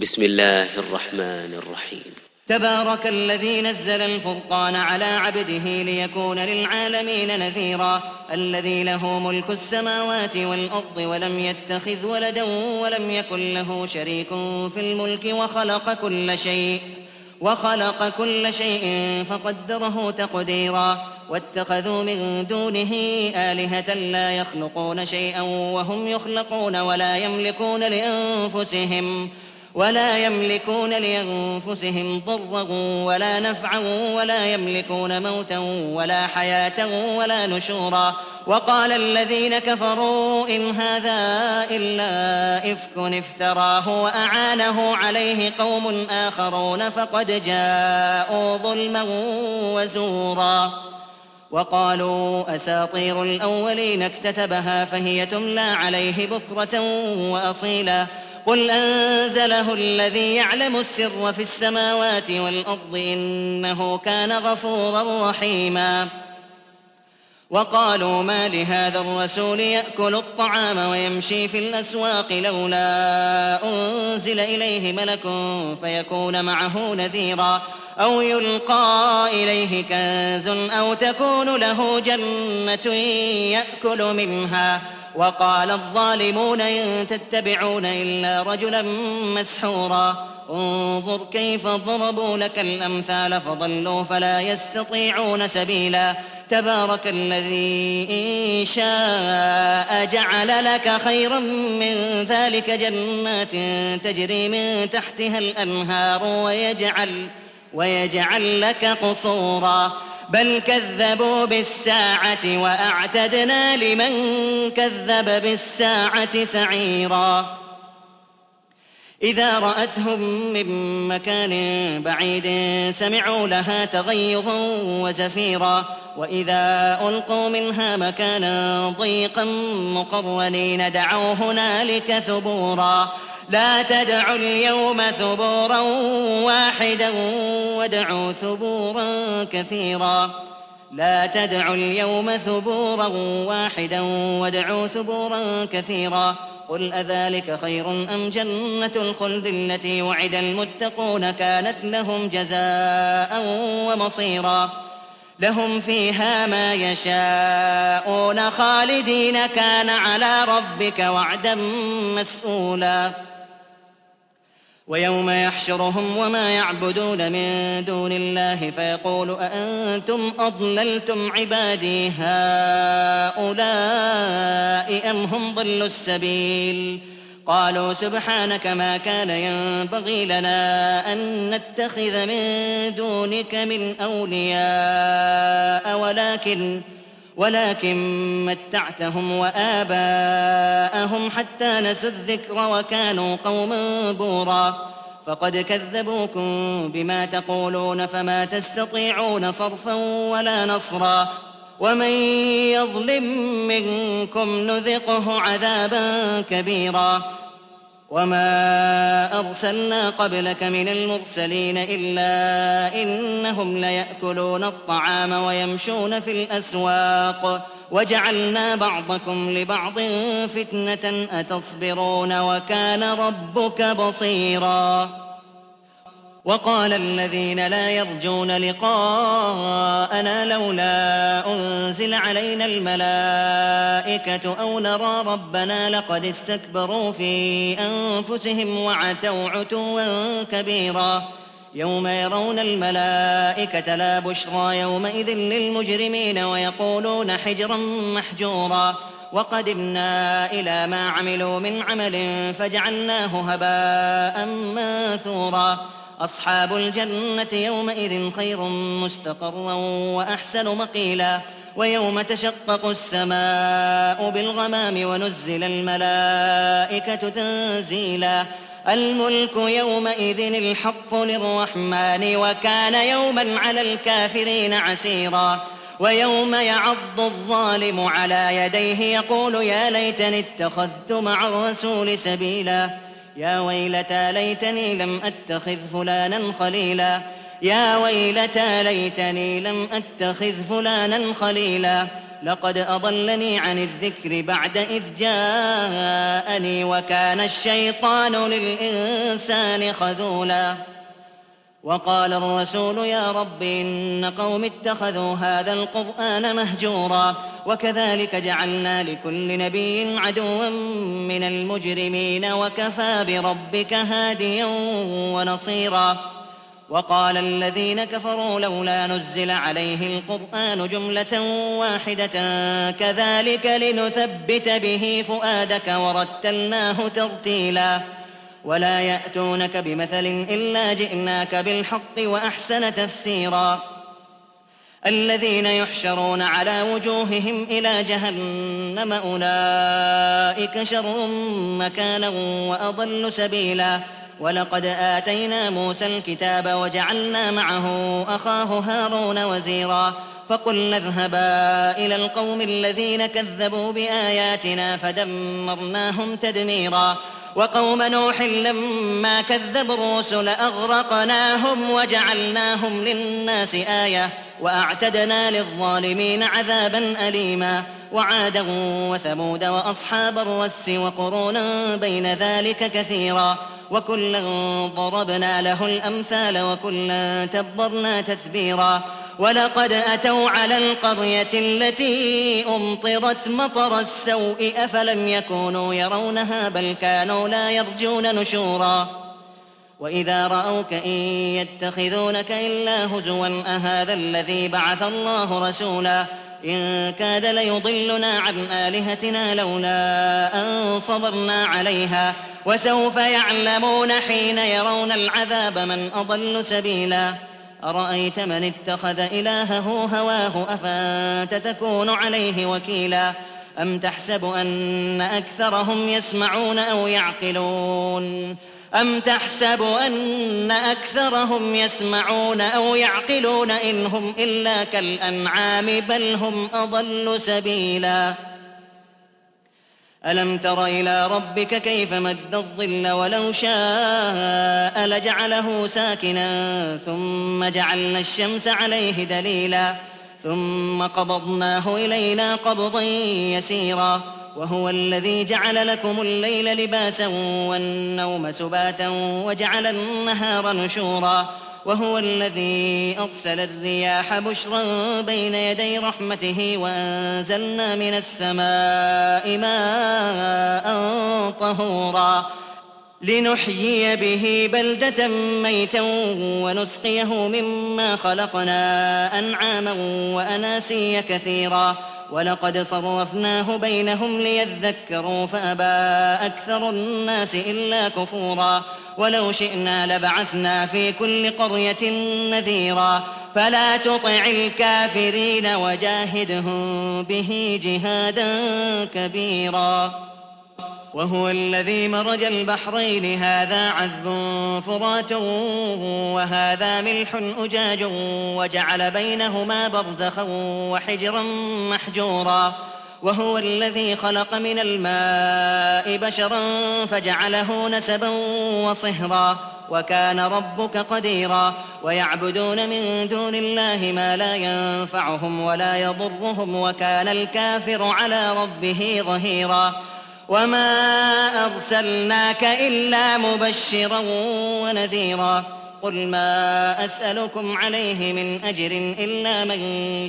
بسم الله الرحمن الرحيم. تبارك الذي نزل الفرقان على عبده ليكون للعالمين نذيرا. الذي له ملك السماوات والأرض ولم يتخذ ولدا ولم يكن له شريك في الملك وخلق كل شيء فقدره تقديرا. واتخذوا من دونه آلهة لا يخلقون شيئا وهم يخلقون ولا يملكون لأنفسهم ضرا ولا نفعا ولا يملكون موتا ولا حياة ولا نشورا. وقال الذين كفروا إن هذا إلا إفك افتراه وأعانه عليه قوم آخرون فقد جاءوا ظلما وزورا. وقالوا أساطير الأولين اكتتبها فهي تملى عليه بكرة وأصيلا. قل أنزله الذي يعلم السر في السماوات والأرض إنه كان غفورا رحيما. وقالوا ما لهذا الرسول يأكل الطعام ويمشي في الأسواق لولا أنزل إليه ملك فيكون معه نذيرا أو يلقى إليه كنز أو تكون له جنة يأكل منها. وقال الظالمون إن تتبعون إلا رجلا مسحورا. انظر كيف ضربوا لك الأمثال فضلوا فلا يستطيعون سبيلا. تبارك الذي إن شاء جعل لك خيرا من ذلك جنات تجري من تحتها الأنهار ويجعل لك قصورا. بل كذبوا بالساعة وأعتدنا لمن كذب بالساعة سعيرا. إذا رأتهم من مكان بعيد سمعوا لها تغيظا وزفيرا. وإذا ألقوا منها مكانا ضيقا مقرنين دعوا هنالك ثبورا. لا تدعوا اليوم ثبورا واحدا وادعوا ثبورا كثيرا. لا تدعوا اليوم ثبورا واحدا وادعوا ثبورا كثيرا. قل أذلك خير أم جنة الخلد التي وعد المتقون كانت لهم جزاء ومصيرا. لهم فيها ما يشاءون خالدين كان على ربك وعدا مسئولا. ويوم يحشرهم وما يعبدون من دون الله فيقول أأنتم أضللتم عبادي هؤلاء أم هم ضلوا السبيل. قالوا سبحانك ما كان ينبغي لنا أن نتخذ من دونك من أولياء ولكن متعتهم وآباءهم حتى نسوا الذكر وكانوا قوما بورا. فقد كذبوكم بما تقولون فما تستطيعون صرفا ولا نصرا. ومن يظلم منكم نذقه عذابا كبيرا. وما أرسلنا قبلك من المرسلين إلا إنهم ليأكلون الطعام ويمشون في الأسواق وجعلنا بعضكم لبعض فتنة أتصبرون وكان ربك بصيرا. وقال الذين لا يرجون لقاءنا لولا أنزل علينا الملائكة أو نرى ربنا لقد استكبروا في أنفسهم وعتوا عتوا كبيرا. يوم يرون الملائكة لا بشرى يومئذ للمجرمين ويقولون حجرا محجورا. وقدمنا إلى ما عملوا من عمل فجعلناه هباء منثورا. أصحاب الجنة يومئذ خير مستقرا وأحسن مقيلا. ويوم تشقق السماء بالغمام ونزل الملائكة تنزيلا. الملك يومئذ الحق للرحمن وكان يوما على الكافرين عسيرا. ويوم يعض الظالم على يديه يقول يا ليتني اتخذت مع الرسول سبيلا. يا ويلتى ليتني لم أتخذ فلانا خليلا. لقد أضلني عن الذكر بعد إذ جاءني وكان الشيطان للإنسان خذولا. وقال الرسول يا رب إن قوم اتخذوا هذا القرآن مهجورا. وكذلك جعلنا لكل نبي عدوا من المجرمين وكفى بربك هاديا ونصيرا. وقال الذين كفروا لولا نزل عليه القرآن جملة واحدة كذلك لنثبت به فؤادك ورتلناه ترتيلا. ولا يأتونك بمثل إلا جئناك بالحق وأحسن تفسيرا. الذين يحشرون على وجوههم إلى جهنم أولئك شر مكانا وأضل سبيلا. ولقد آتينا موسى الكتاب وجعلنا معه أخاه هارون وزيرا. فقلنا اذهبا إلى القوم الذين كذبوا بآياتنا فدمرناهم تدميرا. وقوم نوح لما كذبوا الرسل أغرقناهم وجعلناهم للناس آية وأعتدنا للظالمين عذابا أليما. وعادا وثمود وأصحاب الرس وقرونا بين ذلك كثيرا. وكلا ضربنا له الأمثال وكلا تبرنا تتبيرا. ولقد أتوا على القرية التي أمطرت مطر السوء أفلم يكونوا يرونها بل كانوا لا يرجون نشورا. وإذا رأوك إن يتخذونك إلا هزوا أهذا الذي بعث الله رسولا إن كاد ليضلنا عن آلهتنا لولا أن صبرنا عليها. وسوف يعلمون حين يرون العذاب من أضل سبيلا. أرأيت من اتخذ إلهه هواه أفأنت تكون عليه وكيلا. أم تحسب أن أكثرهم يسمعون أو يعقلون إن هم إلا كالأنعام بل هم أضل سبيلا. ألم تر إلى ربك كيف مد الظل ولو شاء لجعله ساكنا ثم جعلنا الشمس عليه دليلا ثم قبضناه إلينا قبضا يسيرا. وهو الذي جعل لكم الليل لباسا والنوم سباتا وجعل النهار نشورا. وهو الذي أرسل الرياح بشرا بين يدي رحمته وأنزلنا من السماء ماء طهورا لنحيي به بلدة ميتا ونسقيه مما خلقنا أنعاما وأناسيا كثيرا. ولقد صرفناه بينهم ليذكروا فأبى أكثر الناس إلا كفورا. ولو شئنا لبعثنا في كل قرية نذيرا فلا تطع الكافرين وجاهدهم به جهادا كبيرا. وهو الذي مرج البحرين هذا عذب فرات وهذا ملح أجاج وجعل بينهما برزخا وحجرا محجورا. وهو الذي خلق من الماء بشرا فجعله نسبا وصهرا وكان ربك قديرا. ويعبدون من دون الله ما لا ينفعهم ولا يضرهم وكان الكافر على ربه ظهيرا. وما أرسلناك إلا مبشرا ونذيرا. قل ما أسألكم عليه من أجر إلا من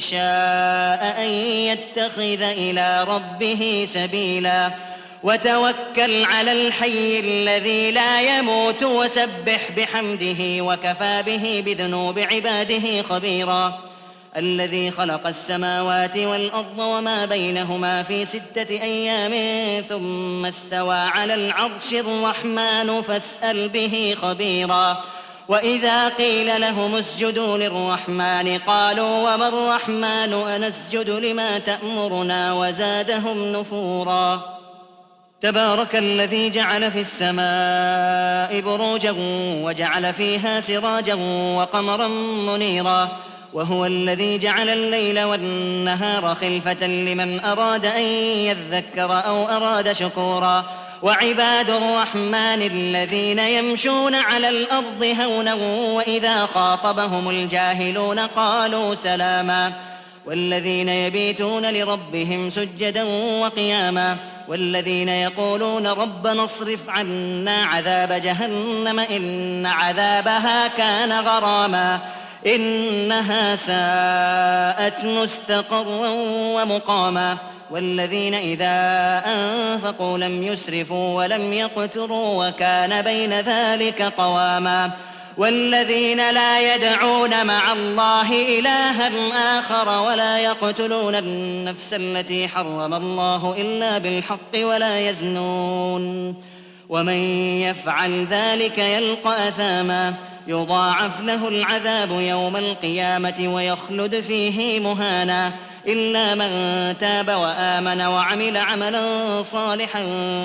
شاء أن يتخذ إلى ربه سبيلا. وتوكل على الحي الذي لا يموت وسبح بحمده وكفى به بذنوب عباده خبيرا. الذي خلق السماوات والأرض وما بينهما في 6 أيام ثم استوى على العرش الرحمن فاسأل به خبيرا. وإذا قيل لهم اسجدوا للرحمن قالوا وما الرحمن أنسجد لما تأمرنا وزادهم نفورا. تبارك الذي جعل في السماء بروجا وجعل فيها سراجا وقمرا منيرا. وهو الذي جعل الليل والنهار خلفة لمن أراد أن يذكر أو أراد شكورا. وعباد الرحمن الذين يمشون على الأرض هونا وإذا خاطبهم الجاهلون قالوا سلاما. والذين يبيتون لربهم سجدا وقياما والذين يقولون ربنا اصرف عنا عذاب جهنم إن عذابها كان غراما إنها ساءت مستقرا ومقاما والذين إذا أنفقوا لم يسرفوا ولم يقتروا وكان بين ذلك قواما والذين لا يدعون مع الله إلها آخر ولا يقتلون النفس التي حرم الله إلا بالحق ولا يزنون ومن يفعل ذلك يلقى أثاما يضاعف له العذاب يوم القيامة ويخلد فيه مهانا إلا من تاب وآمن وعمل عملا صالحا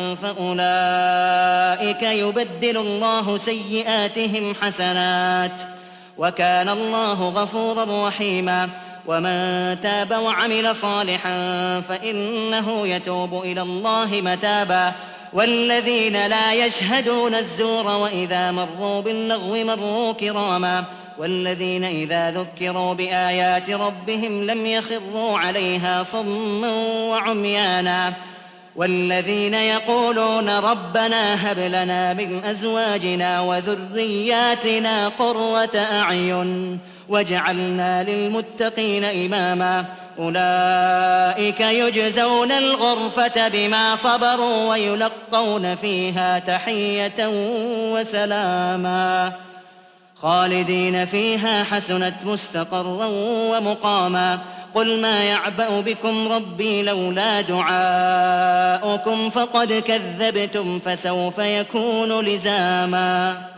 فأولئك يبدل الله سيئاتهم حسنات وكان الله غفورا رحيما ومن تاب وعمل صالحا فإنه يتوب إلى الله متابا والذين لا يشهدون الزور وإذا مروا باللغو مروا كراما والذين إذا ذكروا بآيات ربهم لم يخروا عليها صما وعميانا والذين يقولون ربنا هب لنا من أزواجنا وذرياتنا قرة أعين واجعلنا للمتقين إماما أولئك يجزون الغرفة بما صبروا ويلقون فيها تحية وسلاما خالدين فيها حسنت مستقرا ومقاما قل ما يعبأ بكم ربي لولا دعاؤكم فقد كذبتم فسوف يكون لزاما